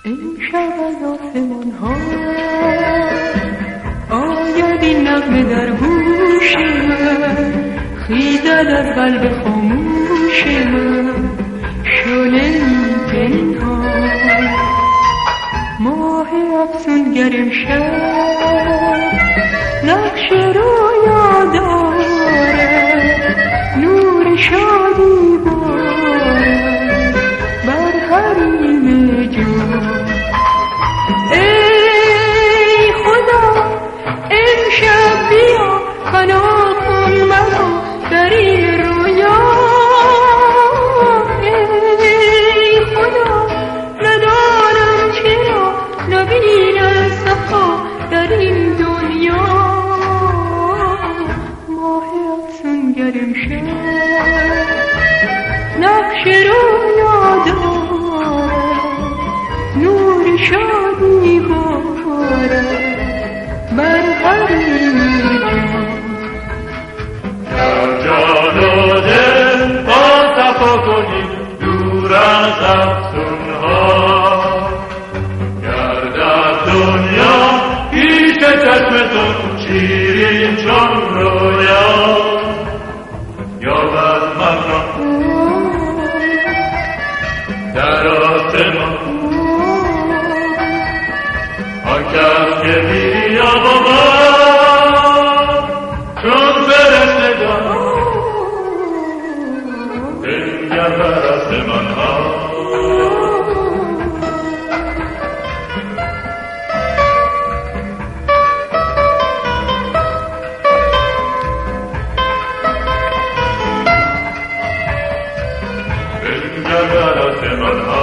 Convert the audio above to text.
امشب از آسمان ها آید این نغمه در گوش من، خیزد از قلب خاموش من شعله پنهان. ماه افسونگر امشب نقش رویا دارد، نور شادی بارد بر حریم جان. ای خدا امشب بیا فنا کن مرا در این رویا. ای خدا ندانم چرا نبینم صفا در این دنیا. ماه افسونگر امشب نقش رویا دارد، نور شادی بارد بر حریم جان. در جان و دل با صفا کنیم دور از افسونها، گردد دنیا پیش چشم تو شیرین چون رویا. یابد من را در آسمان آن کس که بیابد چون فرشتگان بنگر بر آسمان ها. بنگر بر آسمان ها.